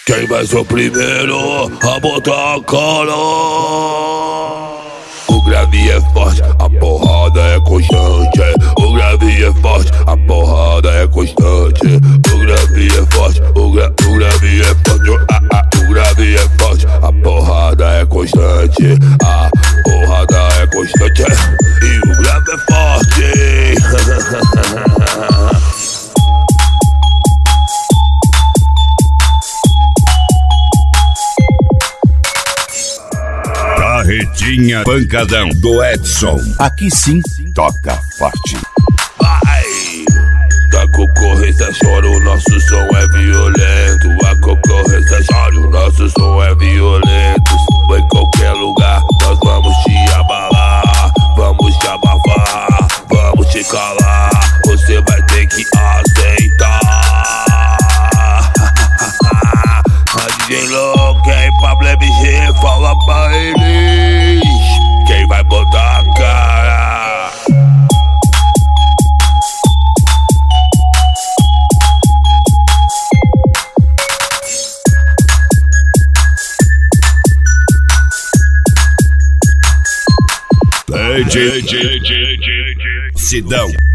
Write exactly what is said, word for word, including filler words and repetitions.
Quem vai ser o primeiro a botar a cara? O grave é forte, a porrada é constante. O grave é forte, a porrada é constante. O grave é forte, o, gra o grave é forte. Ah, ah, o grave é forte, a porrada é constante. A porrada é constante e o grave é forte. Carretinha Pancadão do Edson. Aqui sim toca forte. Ai, da concorrência chora, o nosso som é violento. A concorrência chora, o nosso som é violento. Em qualquer lugar nós vamos te abalar, vamos te abafar, vamos te calar. Você vai ter que aceitar. A D J Louco e Pablo M G fala pra eles quem vai botar a cara. D J Sidão.